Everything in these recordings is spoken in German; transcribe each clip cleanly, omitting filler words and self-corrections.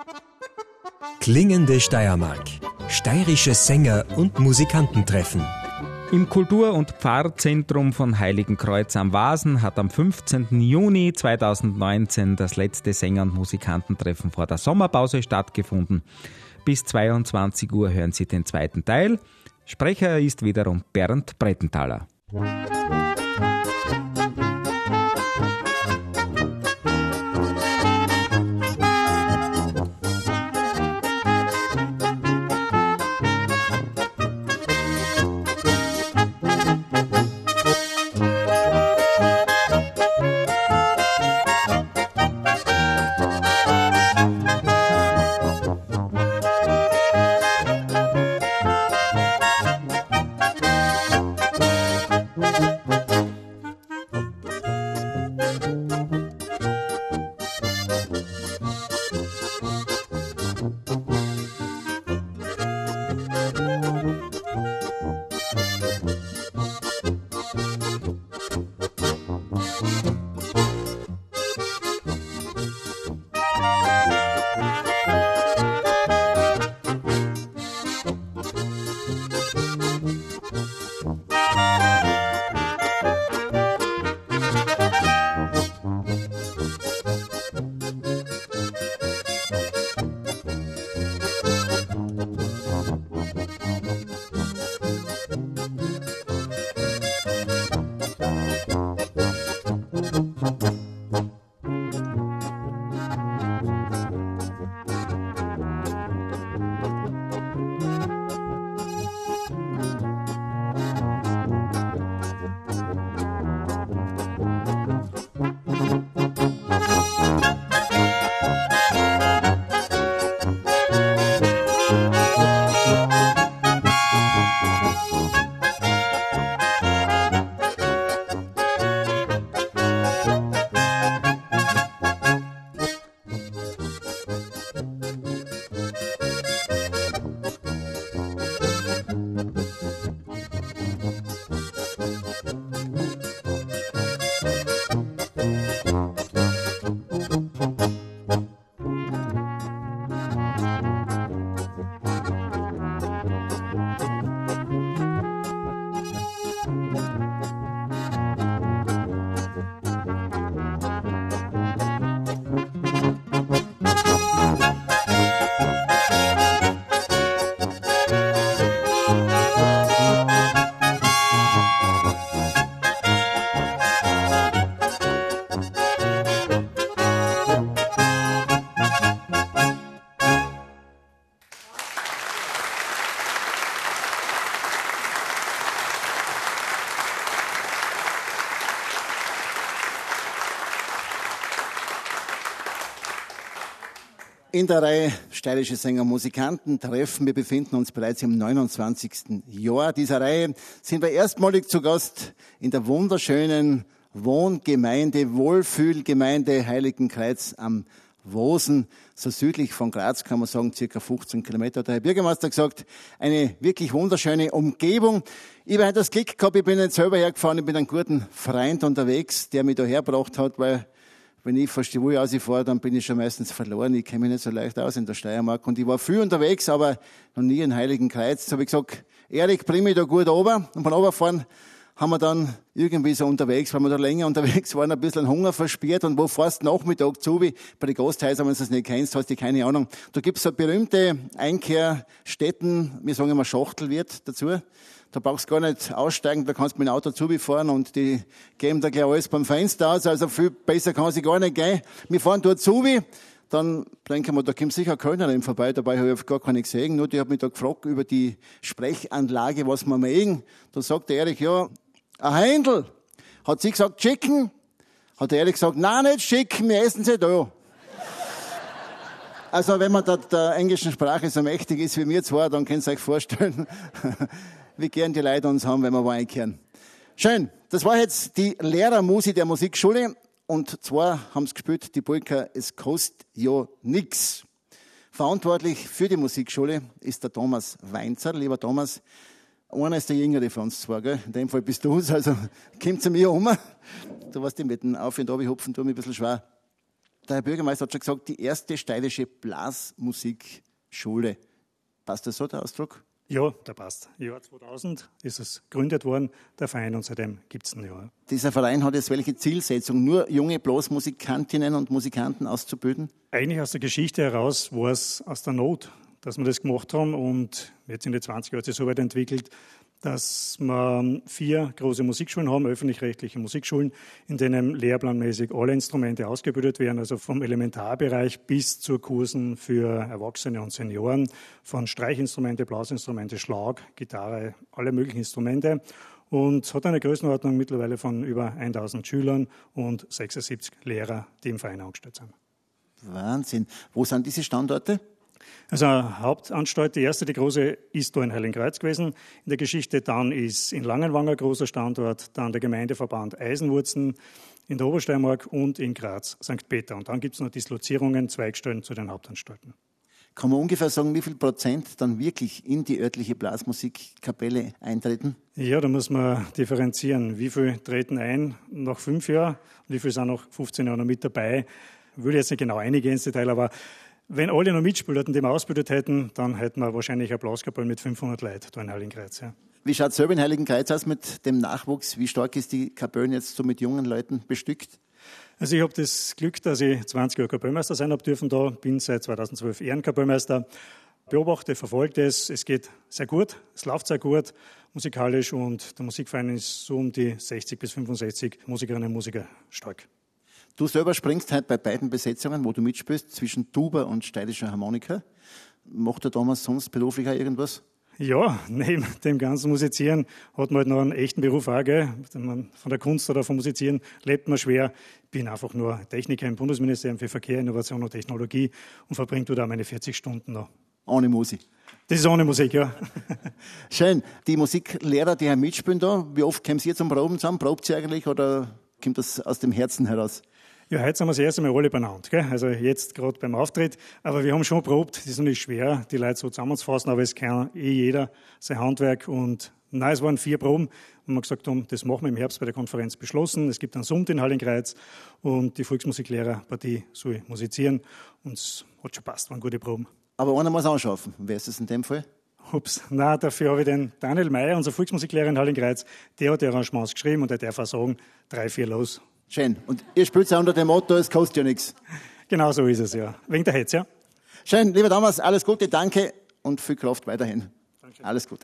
Klingende Steiermark. Steirische Sänger und Musikanten treffen. Im Kultur- und Pfarrzentrum von Heiligenkreuz am Wasen hat am 15. Juni 2019 das letzte Sänger- und Musikantentreffen vor der Sommerpause stattgefunden. Bis 22 Uhr hören Sie den zweiten Teil. Sprecher ist wiederum Bernd Brettenthaler. In der Reihe Steirische Sänger und Musikanten treffen. Wir befinden uns bereits im 29. Jahr dieser Reihe. Sind wir erstmalig zu Gast in der wunderschönen Wohngemeinde, Wohlfühlgemeinde Heiligenkreuz am Wasen, so südlich von Graz, kann man sagen, circa 15 Kilometer, hat der Herr Bürgermeister gesagt. Eine wirklich wunderschöne Umgebung. Ich habe heute das Glück gehabt, ich bin nicht selber hergefahren, ich bin einen guten Freund unterwegs, der mich da hergebracht hat, weil wenn ich von Stivui rausfahre, dann bin ich schon meistens verloren. Ich kenne mich nicht so leicht aus in der Steiermark. Und ich war viel unterwegs, aber noch nie in Heiligenkreuz. Jetzt habe ich gesagt, Erik, bring mich da gut runter. Und beim Runterfahren haben wir dann irgendwie so unterwegs, weil wir da länger unterwegs waren, ein bisschen Hunger verspürt. Und wo fährst du Nachmittag zu, wie bei den Gasthäusern, wenn du das nicht kennst, hast du keine Ahnung. Da gibt's so berühmte Einkehrstätten, wir sagen immer Schachtelwirt dazu. Da brauchst du gar nicht aussteigen, da kannst du mit dem Auto zufahren und die geben da gleich alles beim Fenster aus, also viel besser kann sie gar nicht gehen. Wir fahren dort zu, dann denken wir, da kommt sicher Kölnerin vorbei, dabei habe ich gar keine gesehen, nur die hat mich da gefragt über die Sprechanlage, was wir mögen. Da sagt der Erich, ja, ein Händel. Hat sie gesagt, Chicken? Hat der Erich gesagt, nein, nicht Chicken, wir essen sie da. Also wenn man da der englischen Sprache so mächtig ist wie wir zwei, dann könnt ihr euch vorstellen, wie gern die Leute uns haben, wenn wir wo einkehren. Schön, das war jetzt die Lehrermusi der Musikschule. Und zwar haben sie gespielt, die Polka, es kostet ja nix. Verantwortlich für die Musikschule ist der Thomas Weinzer. Lieber Thomas, einer ist der Jüngere von uns zwei, gell? In dem Fall bist du also komm zu mir um. Du weißt, mit dem Auf- und Abhupfen tut mir ein bisschen schwer. Der Herr Bürgermeister hat schon gesagt, die erste steirische Blasmusikschule. Passt das so, der Ausdruck? Ja, der passt. Im Jahr 2000 ist es gegründet worden, der Verein, und seitdem gibt es ihn ja. Dieser Verein hat jetzt welche Zielsetzung? Nur junge Blasmusikantinnen und Musikanten auszubilden? Eigentlich aus der Geschichte heraus war es aus der Not, dass wir das gemacht haben, und jetzt in den 20 Jahren hat sich so weit entwickelt, dass wir 4 große Musikschulen haben, öffentlich-rechtliche Musikschulen, in denen lehrplanmäßig alle Instrumente ausgebildet werden, also vom Elementarbereich bis zu Kursen für Erwachsene und Senioren, von Streichinstrumente, Blasinstrumente, Schlag, Gitarre, alle möglichen Instrumente, und hat eine Größenordnung mittlerweile von über 1000 Schülern und 76 Lehrer, die im Verein angestellt sind. Wahnsinn. Wo sind diese Standorte? Also Hauptanstalt, die erste, die große, ist da in Heiligenkreuz gewesen in der Geschichte. Dann ist in Langenwanger großer Standort, dann der Gemeindeverband Eisenwurzen in der Obersteiermark und in Graz St. Peter. Und dann gibt es noch Dislozierungen, Zweigstellen zu den Hauptanstalten. Kann man ungefähr sagen, wie viel Prozent dann wirklich in die örtliche Blasmusikkapelle eintreten? Ja, da muss man differenzieren. Wie viel treten ein nach 5 Jahren und wie viel sind nach 15 Jahren noch mit dabei? Ich will jetzt nicht genau eingehen ins Detail, aber wenn alle noch mitgespielt hätten, die wir ausgebildet hätten, dann hätten wir wahrscheinlich eine Blaskapelle mit 500 Leuten da in Heiligenkreuz. Ja. Wie schaut es selber in Heiligenkreuz aus mit dem Nachwuchs? Wie stark ist die Kapelle jetzt so mit jungen Leuten bestückt? Also ich habe das Glück, dass ich 20 Jahre Kapellmeister sein habe dürfen da, bin seit 2012 Ehrenkapellmeister, beobachte, verfolge es. Es geht sehr gut, es läuft sehr gut musikalisch, und der Musikverein ist so um die 60 bis 65 Musikerinnen und Musiker stark. Du selber springst halt bei beiden Besetzungen, wo du mitspielst, zwischen Tuba und steirischer Harmonika. Macht er damals sonst beruflich auch irgendwas? Ja, neben dem ganzen Musizieren hat man halt noch einen echten Beruf auch, gell? Von der Kunst oder vom Musizieren lebt man schwer. Ich bin einfach nur Techniker im Bundesministerium für Verkehr, Innovation und Technologie und verbringe dort auch meine 40 Stunden noch. Ohne Musik? Das ist ohne Musik, ja. Schön. Die Musiklehrer, die hier mitspielen da, wie oft kommen Sie zum Proben zusammen? Probt ihr eigentlich oder kommt das aus dem Herzen heraus? Ja, heute sind wir das erste Mal alle beieinander, gell? Also jetzt gerade beim Auftritt. Aber wir haben schon probt. Das ist natürlich schwer, die Leute so zusammenzufassen, aber es kann jeder sein Handwerk. Und nein, es waren 4 Proben, und wir gesagt haben, das machen wir im Herbst bei der Konferenz beschlossen. Es gibt einen Sonntag in Heiligenkreuz und die Volksmusiklehrerpartie soll musizieren. Und es hat schon passt, waren gute Proben. Aber einer muss anschaffen. Wer ist das in dem Fall? Ups, nein, dafür habe ich den Daniel Meyer, unser Volksmusiklehrer in Heiligenkreuz, der hat die Arrangements geschrieben, und der darf auch sagen, 3, 4 los. Schön. Und ihr spielt ja unter dem Motto, es kostet ja nichts. Genau so ist es, ja. Wegen der Hetz, ja. Schön. Lieber Thomas, alles Gute, danke und viel Kraft weiterhin. Danke. Alles Gute.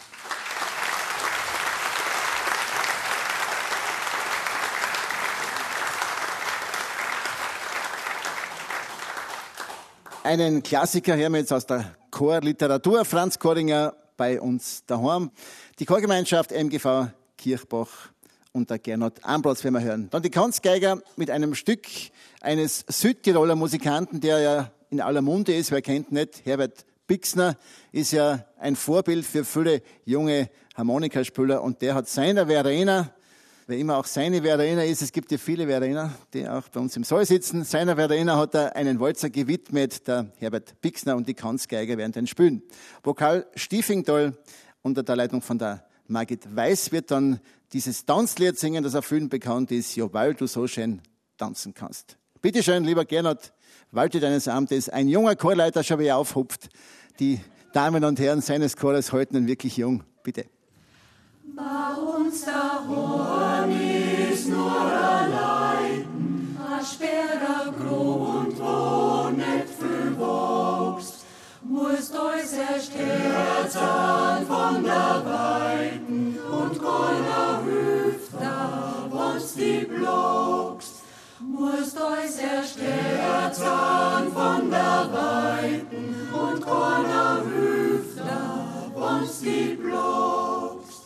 Einen Klassiker hören wir jetzt aus der Chorliteratur. Franz Koringer bei uns daheim. Die Chorgemeinschaft MGV Kirchbach und der Gernot Ambros werden wir hören. Dann die Kanzgeiger mit einem Stück eines Südtiroler Musikanten, der ja in aller Munde ist. Wer kennt nicht? Herbert Bixner ist ja ein Vorbild für viele junge Harmonikaspieler, und der hat seiner Verena, wer immer auch seine Verena ist, es gibt ja viele Verena, die auch bei uns im Saal sitzen, seiner Verena hat er einen Walzer gewidmet, der Herbert Bixner, und die Kanzgeiger werden den spielen. Vokal Stiefingtal unter der Leitung von der Margit Weiß wird dann dieses Tanzlied singen, das auf vielen bekannt ist, ja, weil du so schön tanzen kannst. Bitte schön, lieber Gernot, walte deines Amtes. Ein junger Chorleiter schon wieder aufhupft. Die Damen und Herren seines Chores halten ihn wirklich jung. Bitte. Bei uns daheim ist nur allein ein sperrer Grund, wo nicht viel wächst. Musst euch erst herzahn von der Weiden und keiner hilft da, wenn's die blockst. Musst euch erst herzahn von der Weiden und keiner hilft da, wenn's die blockst.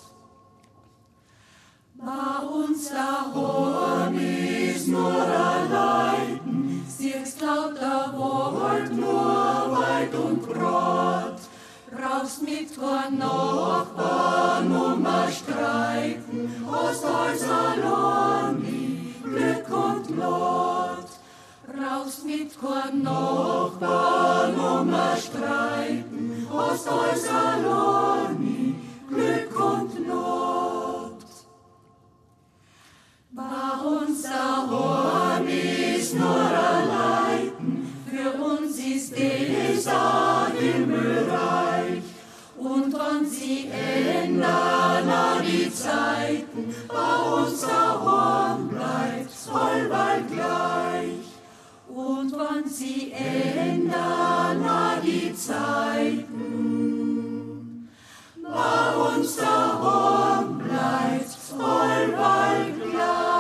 Bei uns daheim ist nur allein, siehst lauter Wort nur weit und breit. Brauchst mit kein Nachbarn streiten, hast alles allein, Glück und Lot. Brauchst mit kein Nachbarn streiten, hast alles allein, Glück und Not. Bei uns daheim ist nur allein, unser Himmelreich. Und wenn sie ändern an die Zeiten, bei uns daheim bleibt's allweil gleich. Und wenn sie ändern an die Zeiten, bei uns daheim bleibt's allweil gleich.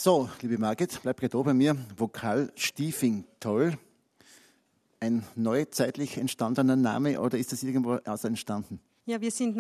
So, liebe Margit, bleib gleich da bei mir. Vokal Stiefingtoll. Ein neuzeitlich entstandener Name oder ist das irgendwo aus entstanden? Ja, wir sind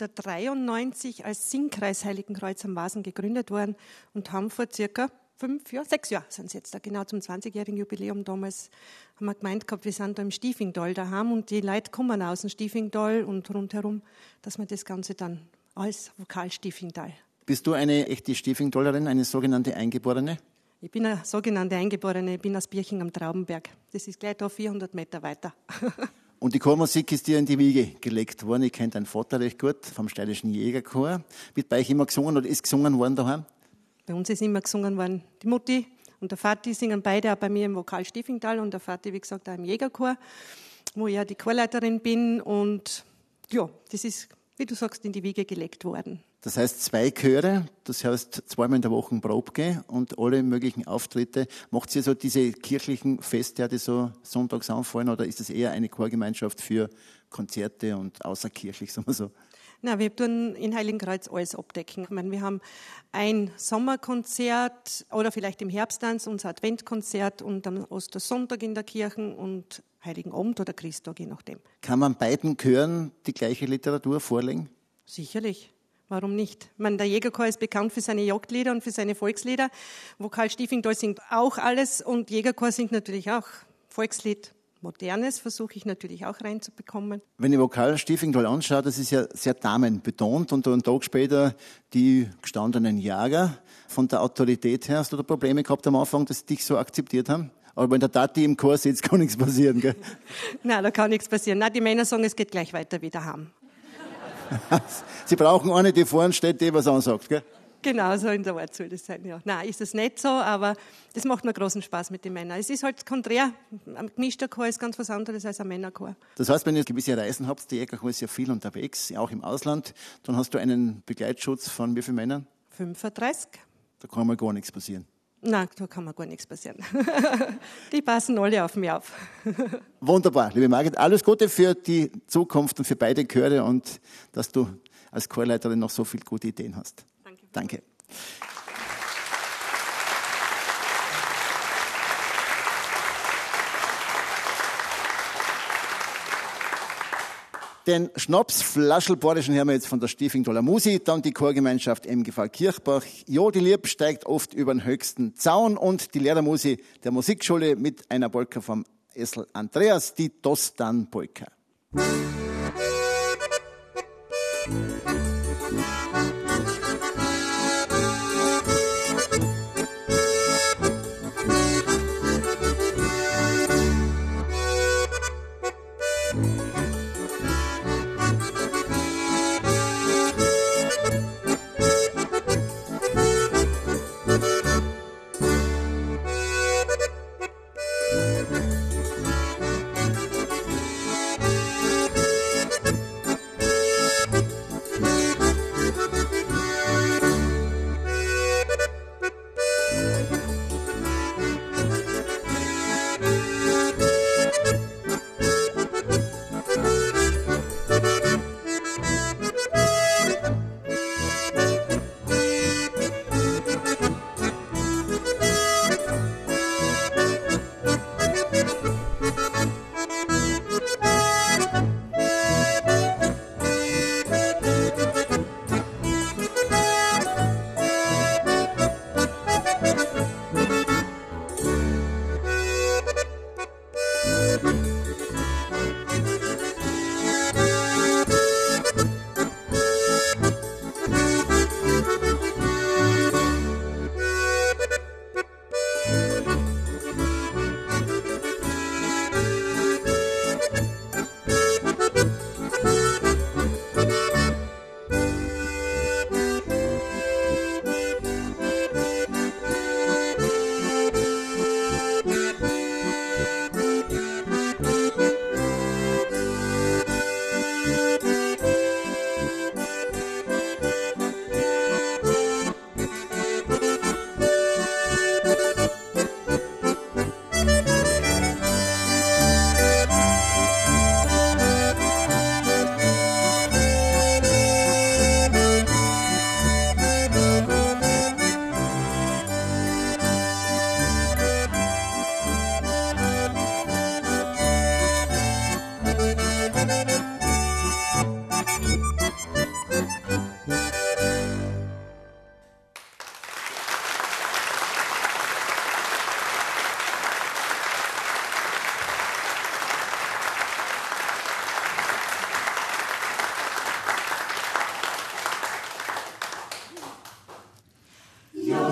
1993 als Singkreis Heiligenkreuz am Wasen gegründet worden und haben vor circa 6 Jahren sind es jetzt da, genau zum 20-jährigen Jubiläum damals, haben wir gemeint gehabt, wir sind da im Stiefingtal daheim und die Leute kommen aus dem Stiefingtal und rundherum, dass wir das Ganze dann als Vokal Stiefingtal. Bist du eine echte Stiefingtollerin, eine sogenannte Eingeborene? Ich bin eine sogenannte Eingeborene, ich bin aus Birching am Traubenberg. Das ist gleich da 400 Meter weiter. Und die Chormusik ist dir in die Wiege gelegt worden. Ich kenne deinen Vater recht gut, vom Steirischen Jägerchor. Wird bei euch immer gesungen oder ist gesungen worden daheim? Bei uns ist immer gesungen worden. Die Mutti und der Vati singen beide auch bei mir im Vokal Stiefingtal und der Vati, wie gesagt, auch im Jägerchor, wo ich ja die Chorleiterin bin. Und ja, das ist, wie du sagst, in die Wiege gelegt worden. Das heißt 2 Chöre, das heißt 2-mal in der Woche Probe gehen und alle möglichen Auftritte. Macht ihr so diese kirchlichen Feste, die so sonntags anfallen, oder ist es eher eine Chorgemeinschaft für Konzerte und außerkirchlich, sagen wir so? Na, wir tun in Heiligenkreuz alles abdecken. Ich meine, wir haben ein Sommerkonzert oder vielleicht im Herbst dann unser Adventkonzert und am Ostersonntag in der Kirche und Heiligen Abend oder Christtag, je nachdem. Kann man beiden Chören die gleiche Literatur vorlegen? Sicherlich. Warum nicht? Ich meine, der Jägerchor ist bekannt für seine Jagdlieder und für seine Volkslieder. Vokal Stiefingtal singt auch alles und Jägerchor singt natürlich auch Volkslied. Modernes versuche ich natürlich auch reinzubekommen. Wenn ich Vokal Stiefingtal anschaue, das ist ja sehr damenbetont und einen Tag später die gestandenen Jäger. Von der Autorität her hast du da Probleme gehabt am Anfang, dass sie dich so akzeptiert haben? Aber wenn der Tati im Chor sitzt, kann nichts passieren, gell? Nein, da kann nichts passieren. Nein, die Männer sagen, es geht gleich weiter wie daheim. Sie brauchen eine, die vorne steht, die was ansagt, gell? Genau, so in der Art soll das sein, ja. Nein, ist es nicht so, aber das macht mir großen Spaß mit den Männern. Es ist halt konträr. Ein gemischter Chor ist ganz was anderes als ein Männerchor. Das heißt, wenn ihr gewisse Reisen habt, die Jägerchor ist ja viel unterwegs, auch im Ausland, dann hast du einen Begleitschutz von wie vielen Männern? 35. Da kann mal gar nichts passieren. Nein, da kann mir gar nichts passieren. Die passen alle auf mich auf. Wunderbar, liebe Margit, alles Gute für die Zukunft und für beide Chöre und dass du als Chorleiterin noch so viele gute Ideen hast. Danke. Den Schnapsflaschelbordischen hören wir jetzt von der Stiefingtaler Musi, dann die Chorgemeinschaft MGV Kirchbach. Ja, die Lieb steigt oft über den höchsten Zaun und die Lehrermusi der Musikschule mit einer Polka vom Essel Andreas, die Dostan-Polka.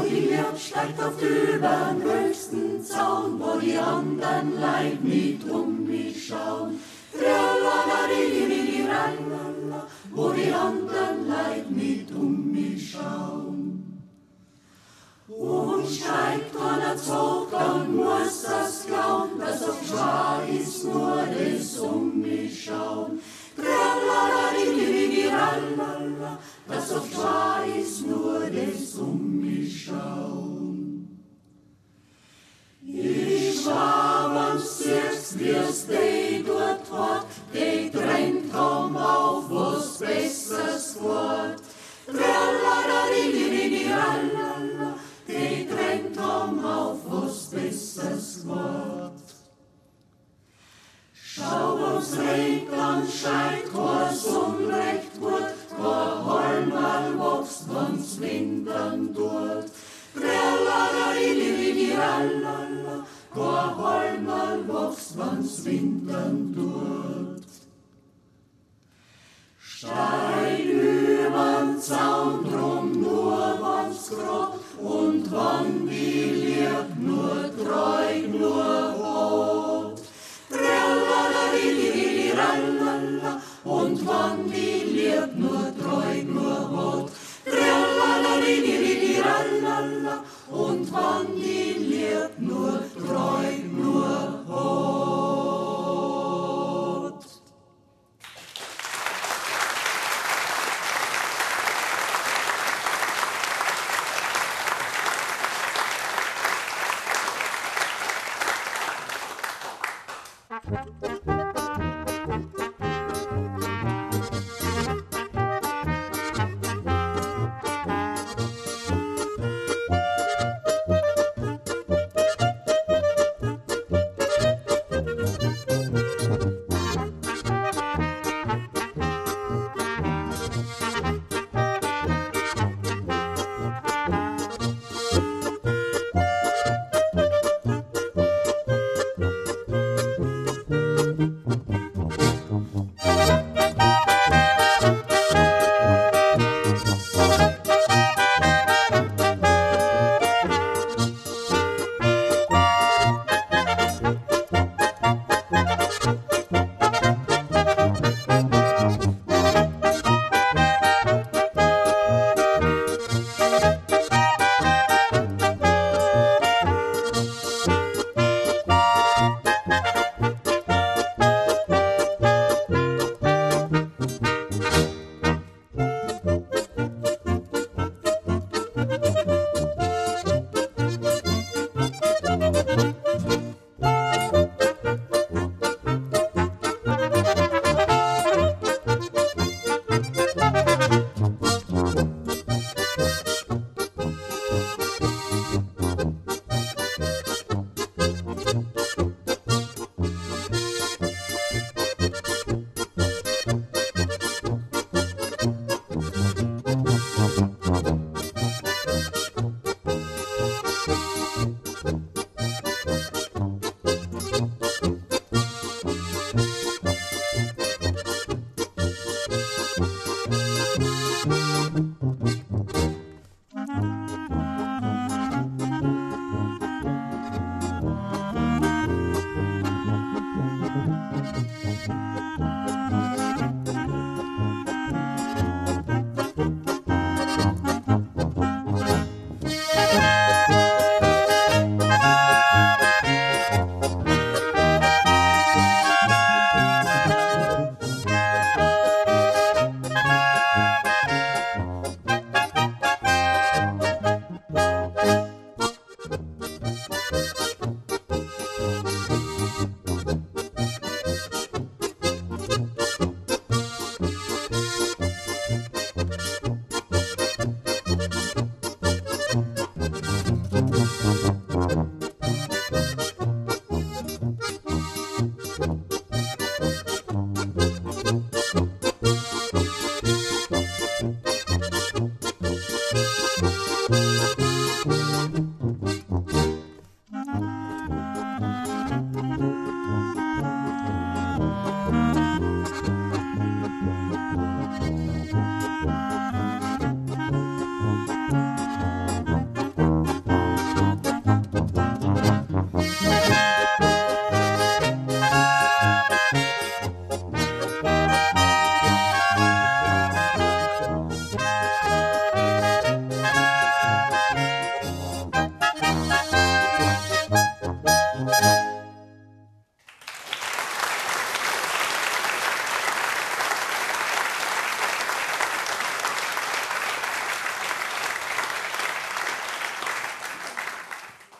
die Licht steigt auf übern höchsten Zaun, wo die anderen Leid nicht mich schauen. Tralala, wo die anderen Leid nicht mich schauen. Und steigt einer zog, dann muss das glauben, dass auf Schar ist nur das mich schauen. Tralala, dass auf Schar ist nur das mich schauen. Ich war, wenn's siehst, wie's die dort hat, die trennt haben auf was Besseres wird. Tralala, die trennt haben auf was Besseres wird. Schau, wenn's regnet, dann scheint kein Unrecht gut, kein Halmal wächst, wenn's wintern tut. Tralala, kein Halmal wächst, wenn's wintern tut. Steig übern Zaun drum, nur wenn's grad, und wann die Lieb nur treu, nur hat. Tralala, und wann die Lieb nur treu, nur hat. Tralala, und wann die Lieb nur treu, nur hat.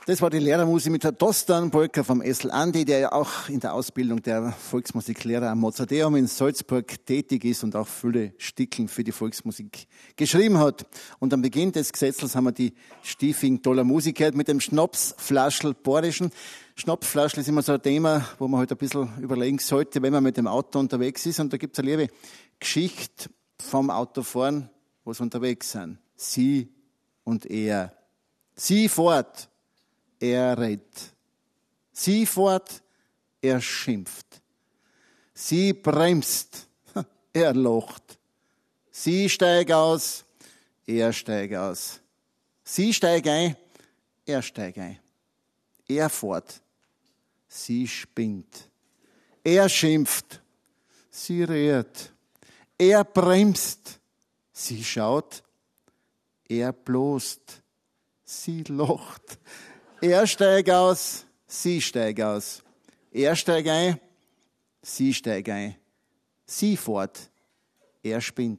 Das war die Lehrermusik mit der Dostan-Polka vom Essl Andi, der ja auch in der Ausbildung der Volksmusiklehrer am Mozarteum in Salzburg tätig ist und auch viele Stickeln für die Volksmusik geschrieben hat. Und am Beginn des Gesetzels haben wir die Stiefing toller Musik gehört mit dem Schnapsflaschel Borischen. Schnapsflaschel ist immer so ein Thema, wo man halt ein bisschen überlegen sollte, wenn man mit dem Auto unterwegs ist. Und da gibt es eine liebe Geschichte vom Autofahren, wo sie unterwegs sind. Sie und er. Sie fort. Er redet. Sie fort, er schimpft. Sie bremst, er lacht. Sie steigt aus, er steigt aus. Sie steigt ein, er steigt ein. Er fort, sie spinnt. Er schimpft, sie redet. Er bremst, sie schaut. Er bloßt, sie lacht. Er steigt aus, sie steigt aus. Er steigt ein, sie steigt ein. Sie fort, er spinnt.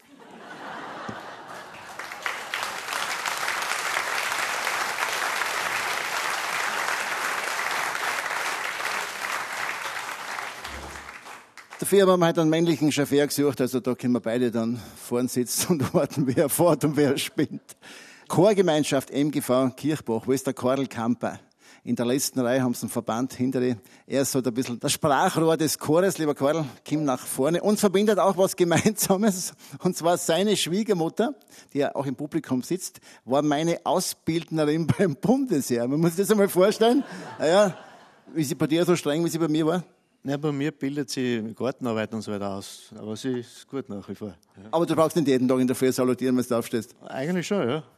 Dafür haben wir halt einen männlichen Chauffeur gesucht, also da können wir beide dann vorn sitzen und warten, wer fährt und wer spinnt. Chorgemeinschaft MGV Kirchbach, wo ist der Karl Kamper? In der letzten Reihe haben sie einen Verband hinter dir. Er ist so ein bisschen das Sprachrohr des Chores, lieber Karl, komm nach vorne. Uns verbindet auch was Gemeinsames. Und zwar seine Schwiegermutter, die ja auch im Publikum sitzt, war meine Ausbildnerin beim Bundesheer. Man muss sich das einmal vorstellen. Naja, wie sie bei dir so streng, wie sie bei mir war? Ja, bei mir bildet sie Gartenarbeit und so weiter aus. Aber sie ist gut nach wie vor. Ja. Aber du brauchst nicht jeden Tag in der Früh salutieren, wenn du aufstehst. Eigentlich schon, ja.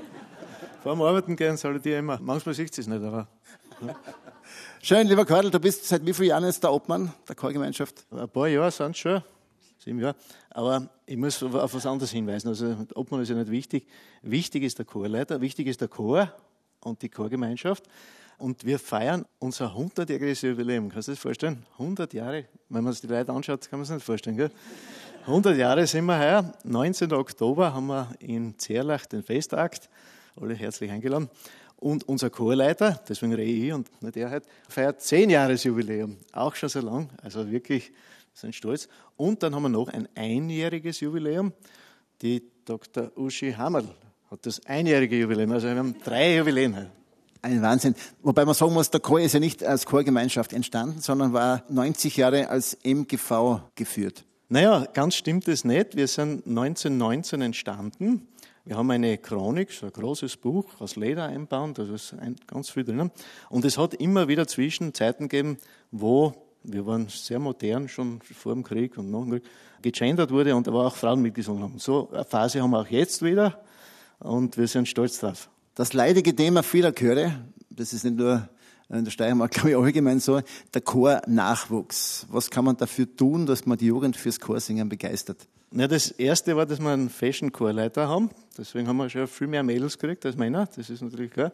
Vor dem Arbeiten gehen salutiere ich immer. Manchmal sieht sie es nicht, aber... Ja. Schön, lieber Karl, du bist seit wie vielen Jahren jetzt der Obmann der Chorgemeinschaft? Ein paar Jahre sind es schon, 7 Jahre. Aber ich muss auf was anderes hinweisen. Also der Obmann ist ja nicht wichtig. Wichtig ist der Chorleiter, wichtig ist der Chor und die Chorgemeinschaft. Und wir feiern unser 100-jähriges Jubiläum. Kannst du dir das vorstellen? 100 Jahre. Wenn man sich die Leute anschaut, kann man sich nicht vorstellen. Gell? 100 Jahre sind wir heuer. 19. Oktober haben wir in Zerlach den Festakt. Alle herzlich eingeladen. Und unser Chorleiter, deswegen rede ich und nicht er halt, feiert 10-Jahres-Jubiläum. Auch schon so lang. Also wirklich, wir sind stolz. Und dann haben wir noch ein 1-jähriges Jubiläum. Die Dr. Uschi Hammerl hat das 1-jährige Jubiläum. Also wir haben 3 Jubiläen heute. Ein Wahnsinn. Wobei man sagen muss, der Chor ist ja nicht als Chorgemeinschaft entstanden, sondern war 90 Jahre als MGV geführt. Naja, ganz stimmt es nicht. Wir sind 1919 entstanden. Wir haben eine Chronik, so ein großes Buch aus Leder einbauen, da ist ganz viel drinnen. Und es hat immer wieder Zwischenzeiten gegeben, wo, wir waren sehr modern, schon vor dem Krieg und nach dem Krieg, gegendert wurde und aber auch Frauen mitgesungen haben. So eine Phase haben wir auch jetzt wieder und wir sind stolz drauf. Das leidige Thema vieler Chöre, das ist nicht nur in der Steiermark, glaube ich, allgemein so, der Chornachwuchs. Was kann man dafür tun, dass man die Jugend fürs Chorsingen begeistert? Ja, das Erste war, dass wir einen Fashion-Chorleiter haben. Deswegen haben wir schon viel mehr Mädels gekriegt als Männer, das ist natürlich klar.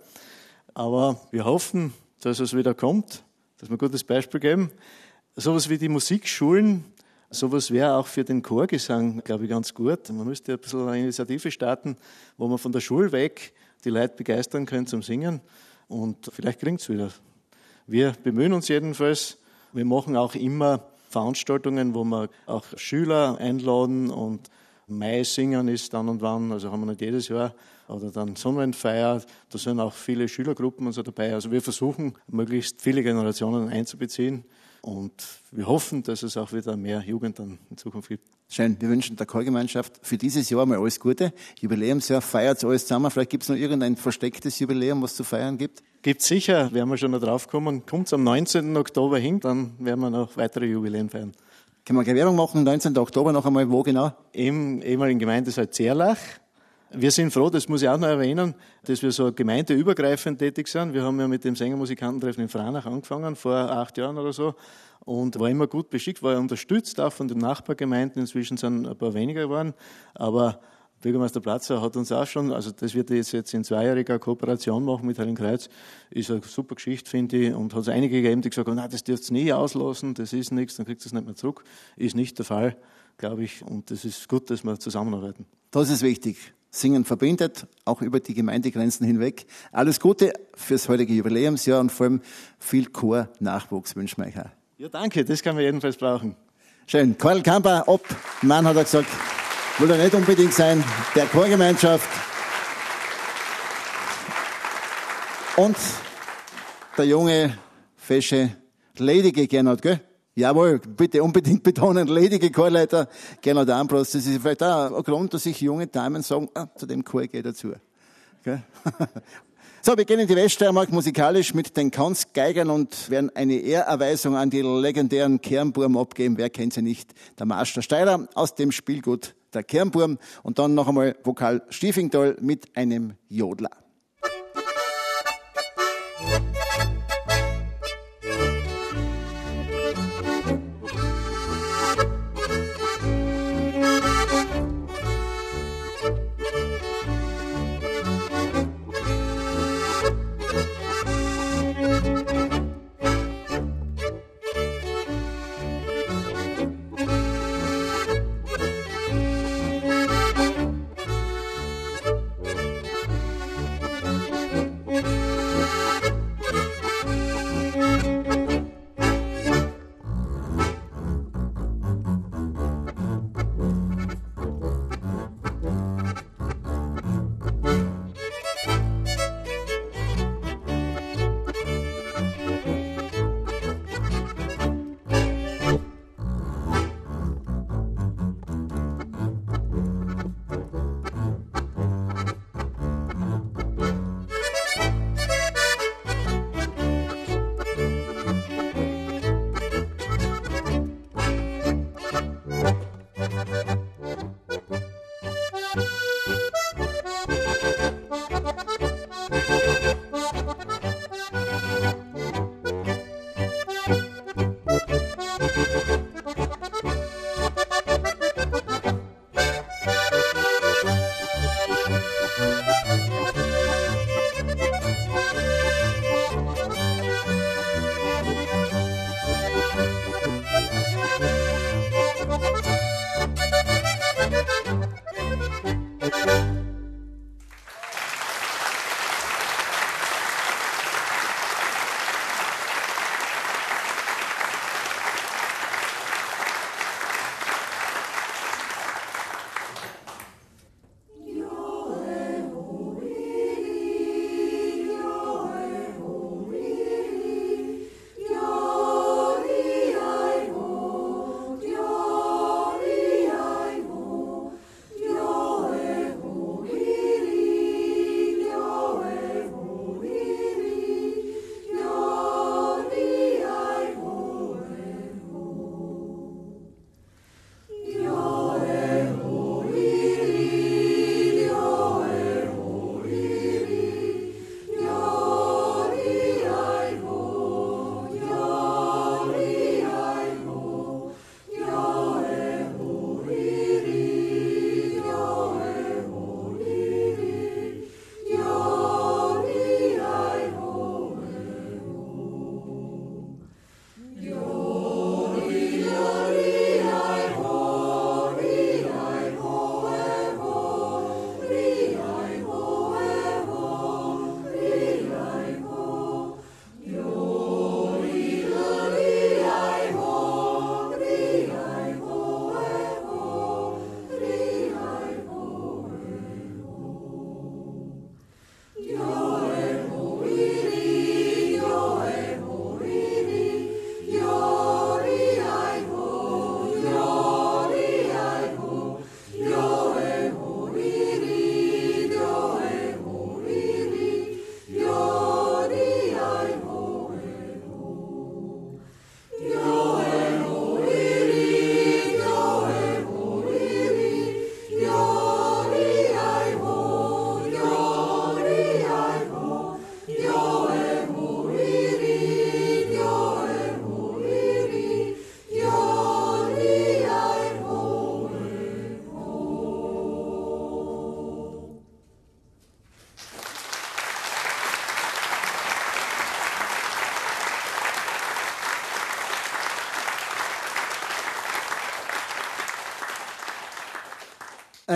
Aber wir hoffen, dass es wieder kommt, dass wir ein gutes Beispiel geben. Sowas wie die Musikschulen, sowas wäre auch für den Chorgesang, glaube ich, ganz gut. Man müsste ein bisschen eine Initiative starten, wo man von der Schule weg die Leute begeistern können zum Singen. Und vielleicht gelingt es wieder. Wir bemühen uns jedenfalls. Wir machen auch immer Veranstaltungen, wo wir auch Schüler einladen und Mai singen ist dann und wann, also haben wir nicht jedes Jahr, oder dann Sonnenwendfeier, da sind auch viele Schülergruppen und so dabei. Also wir versuchen, möglichst viele Generationen einzubeziehen und wir hoffen, dass es auch wieder mehr Jugend dann in Zukunft gibt. Schön, wir wünschen der Chorgemeinschaft für dieses Jahr mal alles Gute. Jubiläumsjahr, feiert alles zusammen. Vielleicht gibt es noch irgendein verstecktes Jubiläum, was zu feiern gibt? Gibt es sicher, werden wir schon noch drauf kommen. Kommt am 19. Oktober hin, dann werden wir noch weitere Jubiläen feiern. Können wir gleich Werbung machen, 19. Oktober noch einmal, wo genau? Im ehemaligen Gemeindesaal Zerlach. Wir sind froh, das muss ich auch noch erwähnen, dass wir so gemeindeübergreifend tätig sind. Wir haben ja mit dem Sänger-Musikantentreffen in Franach angefangen, vor 8 Jahren oder so. Und war immer gut beschickt, war unterstützt auch von den Nachbargemeinden. Inzwischen sind ein paar weniger geworden. Aber Bürgermeister Platzer hat uns auch schon, also das wird jetzt in 2-jähriger Kooperation machen mit Heiligenkreuz, ist eine super Geschichte, finde ich. Und hat es einige gegeben, die gesagt haben, nein, das dürft ihr nie auslassen, das ist nichts, dann kriegt ihr es nicht mehr zurück. Ist nicht der Fall, glaube ich. Und das ist gut, dass wir zusammenarbeiten. Das ist wichtig. Singen verbindet, auch über die Gemeindegrenzen hinweg. Alles Gute fürs heutige Jubiläumsjahr und vor allem viel Chor-Nachwuchs wünschen wir euch auch. Ja, danke, das kann man jedenfalls brauchen. Schön. Karl Kamper, Mann hat er gesagt, will er nicht unbedingt sein, der Chorgemeinschaft. Und der junge, fesche, ledige Gernot, gell? Jawohl, bitte unbedingt betonen, ledige Chorleiter Gernot Ambros. Das ist vielleicht auch ein Grund, dass sich junge Damen sagen, zu dem Chor gehe ich dazu. Gell? So, wir gehen in die Weststeiermark musikalisch mit den Kanzgeigern und werden eine Ehrerweisung an die legendären Kernburm abgeben. Wer kennt sie nicht? Der Marsch der Steirer aus dem Spielgut der Kernburm. Und dann noch einmal Vokal Stiefingtal mit einem Jodler.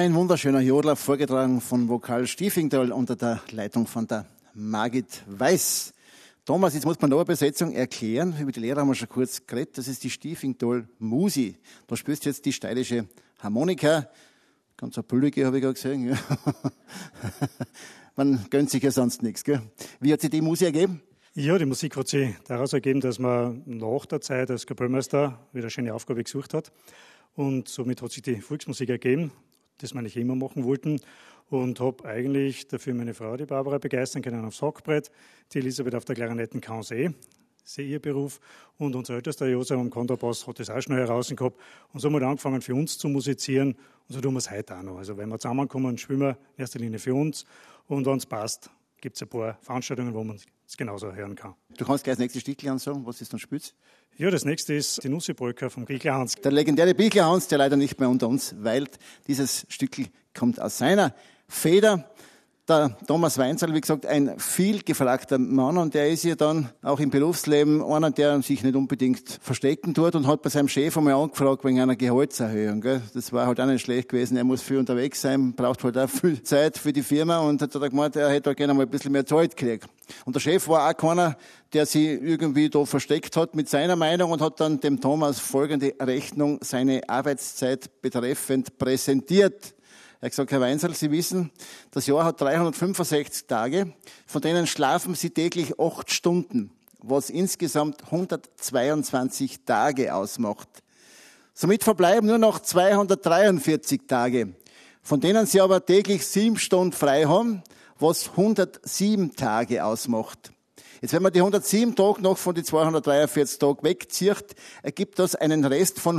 Ein wunderschöner Jodler, vorgetragen von Vokal Stiefingtal unter der Leitung von der Margit Weiß. Thomas, jetzt muss man noch eine Besetzung erklären. Über die Lehrer haben wir schon kurz geredet. Das ist die Stiefingtal Musi. Da spielst du jetzt die steirische Harmonika. Ganz eine billige, habe ich gerade gesehen. Ja. Man gönnt sich ja sonst nichts, gell? Wie hat sich die Musi ergeben? Ja, die Musik hat sich daraus ergeben, dass man nach der Zeit als Kapellmeister wieder eine schöne Aufgabe gesucht hat. Und somit hat sich die Volksmusik ergeben, das wir eigentlich immer machen wollten. Und habe eigentlich dafür meine Frau, die Barbara, begeistern können aufs Hackbrett, die Elisabeth auf der Klarinetten Kansee, das ist ihr Beruf. Und unser ältester Josef am Kontrabass hat das auch schnell herausgehabt. Und so haben wir dann angefangen, für uns zu musizieren. Und so tun wir es heute auch noch. Also wenn wir zusammenkommen, spielen wir in erster Linie für uns. Und wenn es passt, gibt es ein paar Veranstaltungen, wo man es genauso hören kann. Du kannst gleich das nächste Stückchen ansagen, was ist dann spielst? Ja, das nächste ist die Nussi-Polka vom Bichler Hans. Der legendäre Bichler Hans, der leider nicht mehr unter uns weilt. Dieses Stückchen kommt aus seiner Feder. Der Thomas Weinzierl, wie gesagt, ein viel gefragter Mann, und der ist ja dann auch im Berufsleben einer, der sich nicht unbedingt verstecken tut, und hat bei seinem Chef einmal angefragt wegen einer Gehaltserhöhung. Gell? Das war halt auch nicht schlecht gewesen. Er muss viel unterwegs sein, braucht halt auch viel Zeit für die Firma, und hat gemeint, er hätte halt gerne mal ein bisschen mehr Zeit gekriegt. Und der Chef war auch keiner, der sich irgendwie da versteckt hat mit seiner Meinung, und hat dann dem Thomas folgende Rechnung seine Arbeitszeit betreffend präsentiert. Er hat gesagt, Herr Weinzierl, Sie wissen, das Jahr hat 365 Tage, von denen schlafen Sie täglich 8 Stunden, was insgesamt 122 Tage ausmacht. Somit verbleiben nur noch 243 Tage, von denen Sie aber täglich 7 Stunden frei haben, was 107 Tage ausmacht. Jetzt, wenn man die 107 Tage noch von den 243 Tagen wegzieht, ergibt das einen Rest von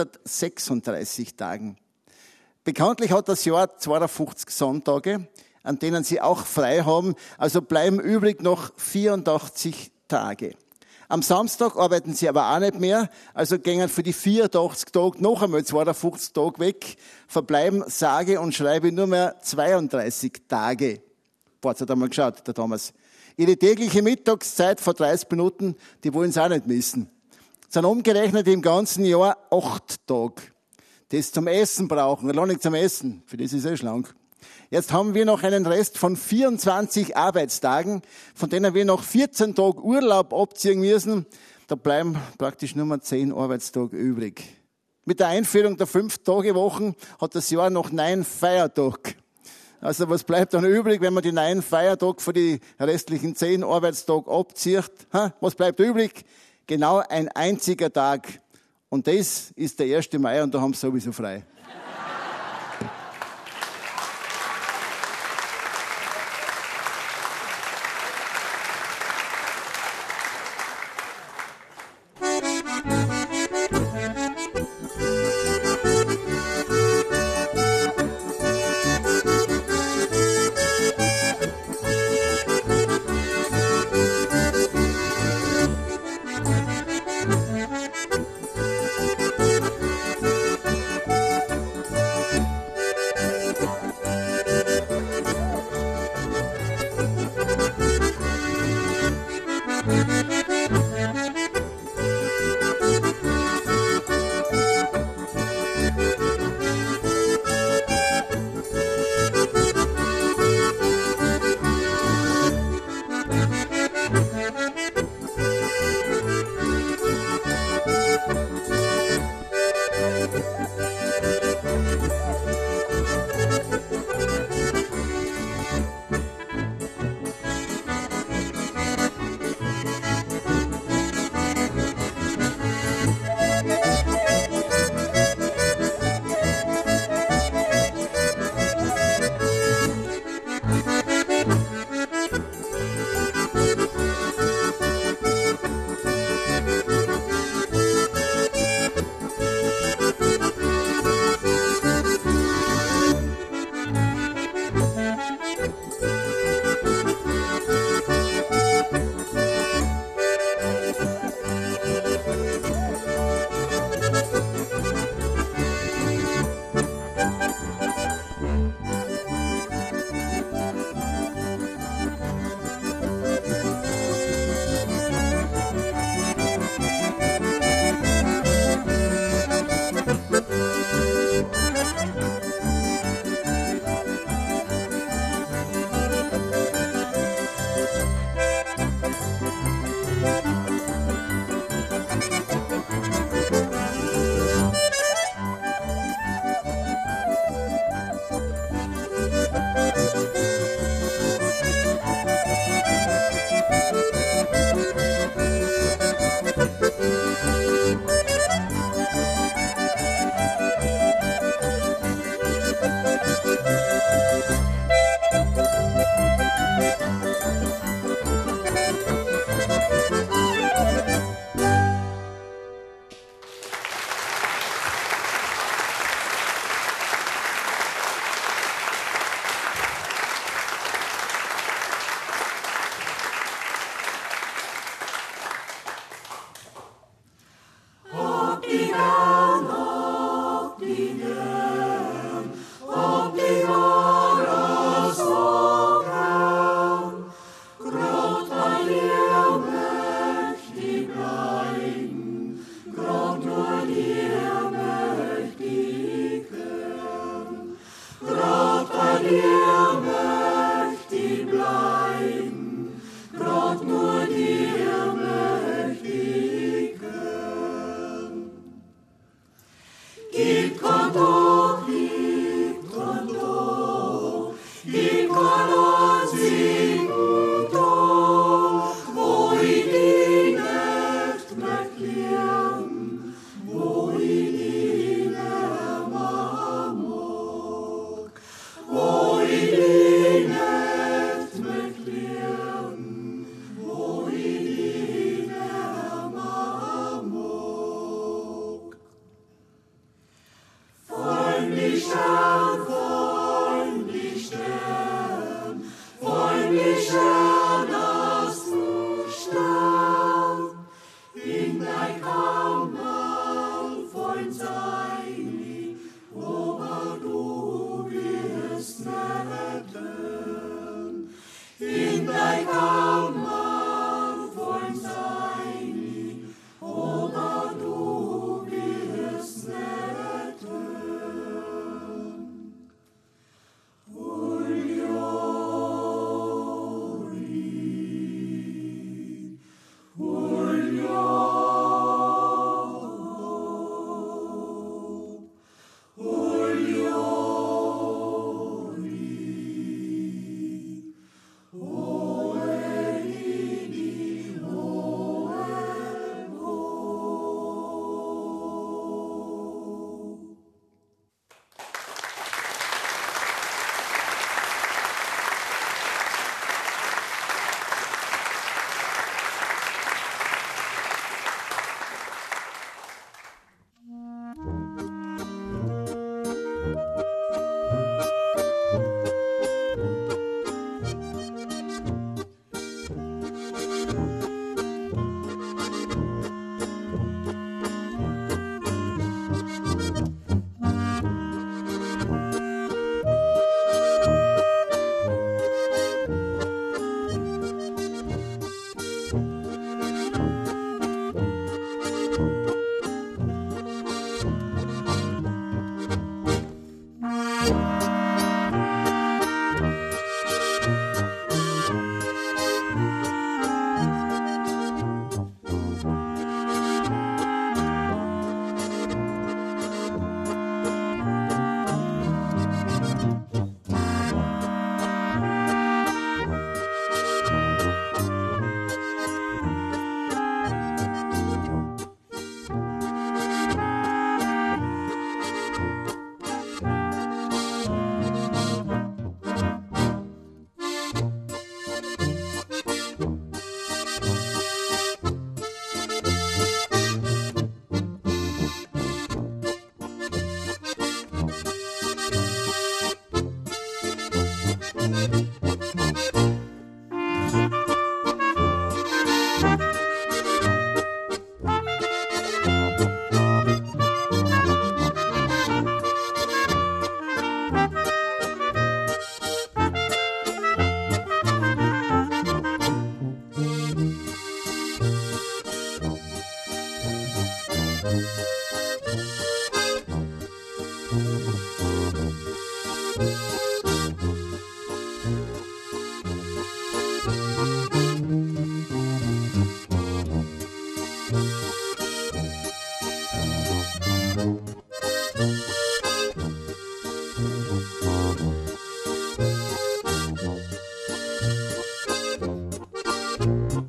136 Tagen. Bekanntlich hat das Jahr 52 Sonntage, an denen Sie auch frei haben, also bleiben übrig noch 84 Tage. Am Samstag arbeiten Sie aber auch nicht mehr, also gehen für die 84 Tage noch einmal 52 Tage weg, verbleiben sage und schreibe nur mehr 32 Tage. Boah, hat einmal geschaut, der Thomas. Ihre tägliche Mittagszeit vor 30 Minuten, die wollen Sie auch nicht missen. Das sind umgerechnet im ganzen Jahr 8 Tage. Das zum Essen brauchen, allein nicht zum Essen, für das ist schlank. Jetzt haben wir noch einen Rest von 24 Arbeitstagen, von denen wir noch 14 Tage Urlaub abziehen müssen. Da bleiben praktisch nur mal 10 Arbeitstage übrig. Mit der Einführung der 5-Tage-Wochen hat das Jahr noch 9 Feiertage. Also was bleibt dann übrig, wenn man die 9 Feiertage für die restlichen 10 Arbeitstage abzieht? Was bleibt übrig? Genau ein einziger Tag. Und das ist der 1. Mai, und da haben sie sowieso frei.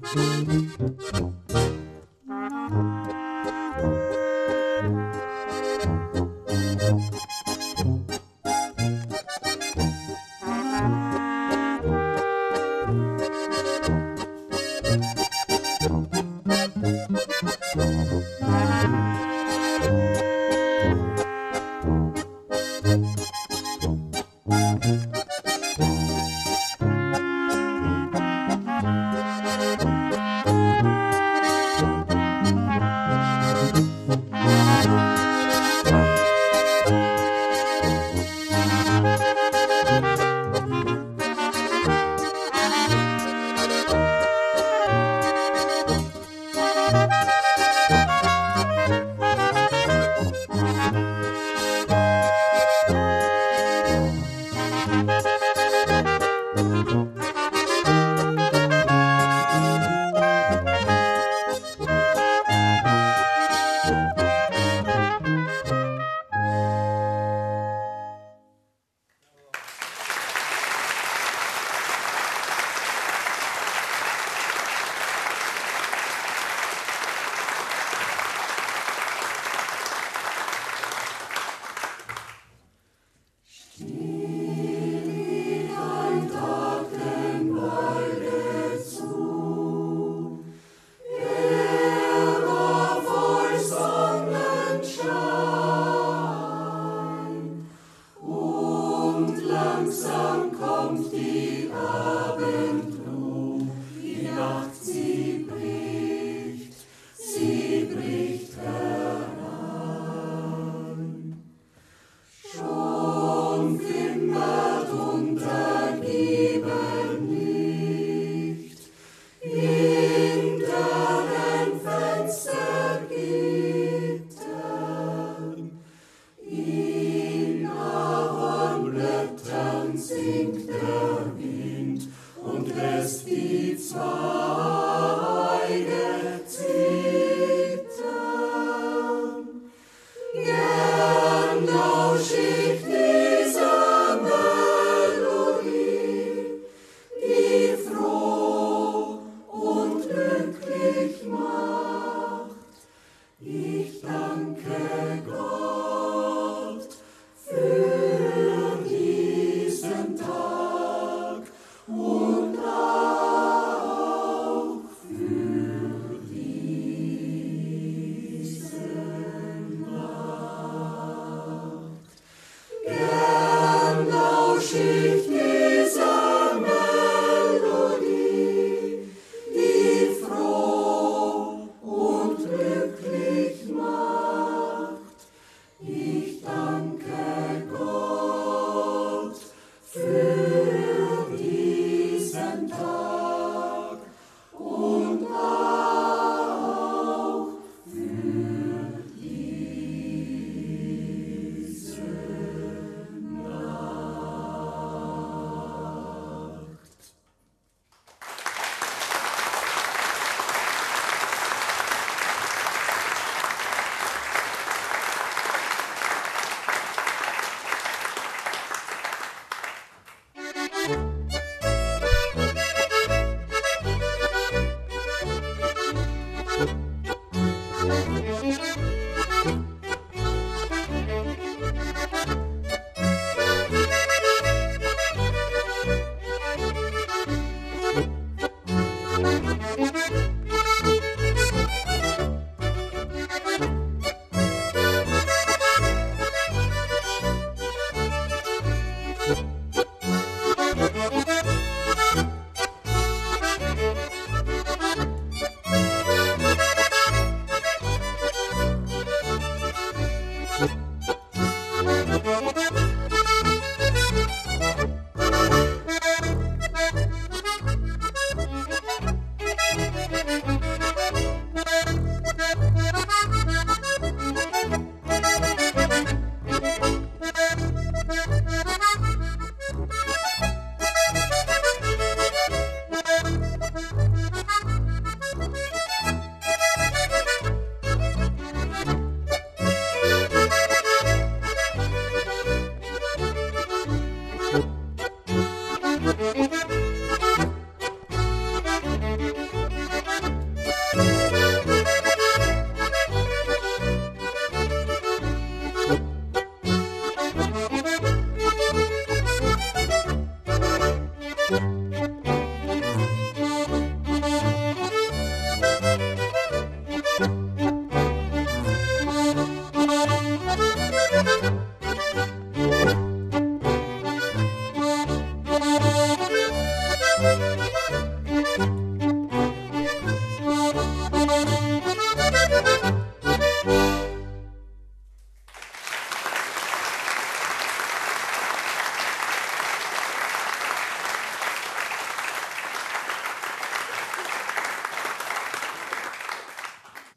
Und auch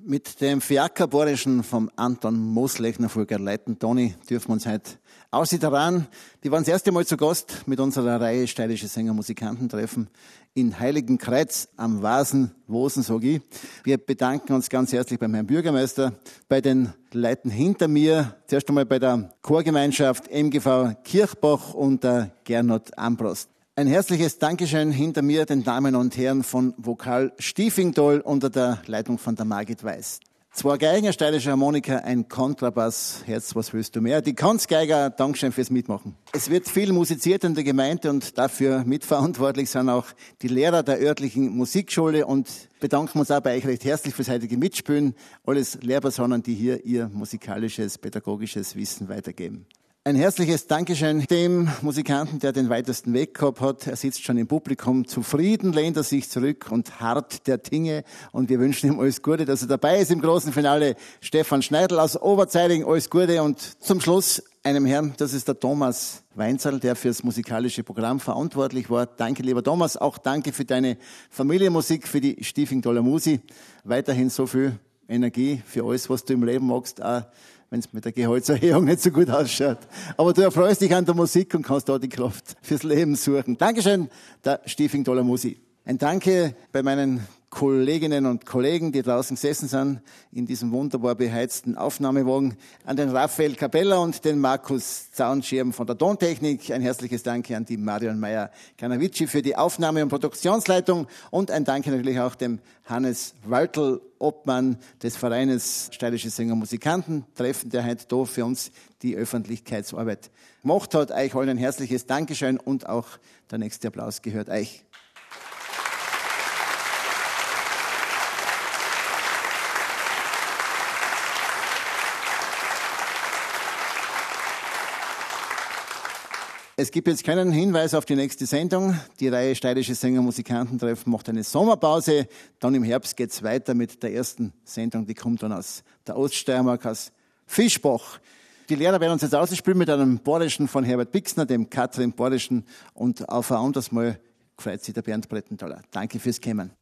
Mit dem Fiakerborischen vom Anton Moslechner Leiten Toni dürfen wir uns heute daran. Die waren das erste Mal zu Gast mit unserer Reihe Steirische Sänger Musikantentreffen in Heiligenkreuz am Wasen, sag ich. Wir bedanken uns ganz herzlich beim Herrn Bürgermeister, bei den Leuten hinter mir, zuerst einmal bei der Chorgemeinschaft MGV Kirchbach und der Gernot Ambrost. Ein herzliches Dankeschön hinter mir den Damen und Herren von Vokal Stiefingtal unter der Leitung von der Margit Weiß. 2 Geigen, steirische Harmonika, ein Kontrabass, Herz, was willst du mehr? Die Kanzgeiger, Dankeschön fürs Mitmachen. Es wird viel musiziert in der Gemeinde und dafür mitverantwortlich sind auch die Lehrer der örtlichen Musikschule und bedanken uns auch bei euch recht herzlich fürs heutige Mitspielen. Alles Lehrpersonen, die hier ihr musikalisches, pädagogisches Wissen weitergeben. Ein herzliches Dankeschön dem Musikanten, der den weitesten Weg gehabt hat. Er sitzt schon im Publikum. Zufrieden lehnt er sich zurück und harrt der Dinge. Und wir wünschen ihm alles Gute, dass er dabei ist im großen Finale. Stefan Schneidl aus Oberzeiling, alles Gute. Und zum Schluss einem Herrn, das ist der Thomas Weinzerl, der fürs musikalische Programm verantwortlich war. Danke, lieber Thomas. Auch danke für deine Familienmusik, für die Stiefingtaler Musi. Weiterhin so viel Energie für alles, was du im Leben magst, auch wenn es mit der Gehaltserhöhung nicht so gut ausschaut. Aber du erfreust dich an der Musik und kannst da die Kraft fürs Leben suchen. Dankeschön, der Stiefingtaler Musi. Ein Danke bei meinen Kolleginnen und Kollegen, die draußen gesessen sind, in diesem wunderbar beheizten Aufnahmewagen, an den Raphael Capella und den Markus Zaunschirm von der Tontechnik. Ein herzliches Danke an die Marion Meyer-Kanavici für die Aufnahme- und Produktionsleitung und ein Danke natürlich auch dem Hannes Waltl, Obmann des Vereines Steirische Sänger Musikantentreffen, der heute da für uns die Öffentlichkeitsarbeit gemacht hat. Euch allen ein herzliches Dankeschön und auch der nächste Applaus gehört euch. Es gibt jetzt keinen Hinweis auf die nächste Sendung. Die Reihe Steirische Sänger Musikantentreffen macht eine Sommerpause. Dann im Herbst geht's weiter mit der ersten Sendung. Die kommt dann aus der Oststeiermark, aus Fischbach. Die Lehrer werden uns jetzt ausspielen mit einem Borischen von Herbert Bixner, dem Katrin Borischen. Und auf ein anderes Mal freut sich der Bernd Brettenthaler. Danke fürs Kommen.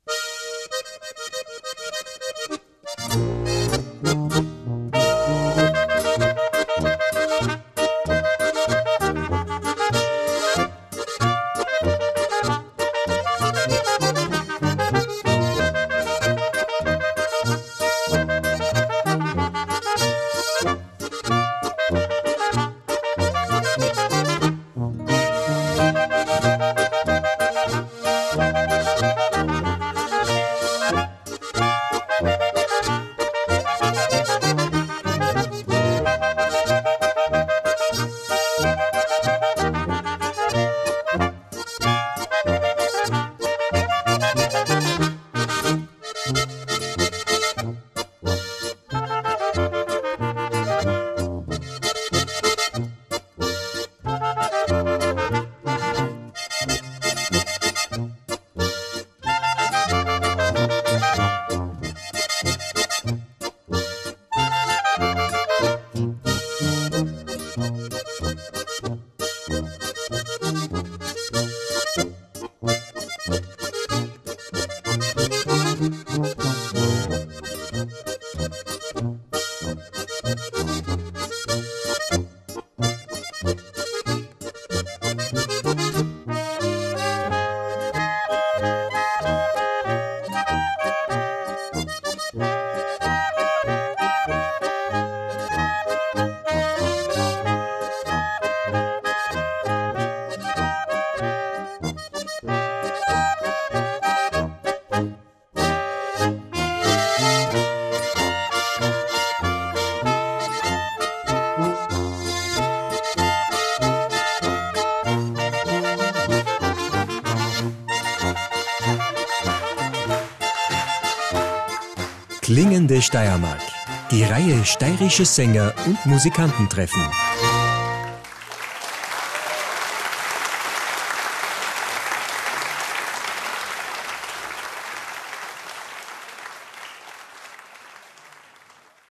Klingende Steiermark. Die Reihe Steirische Sänger und Musikantentreffen.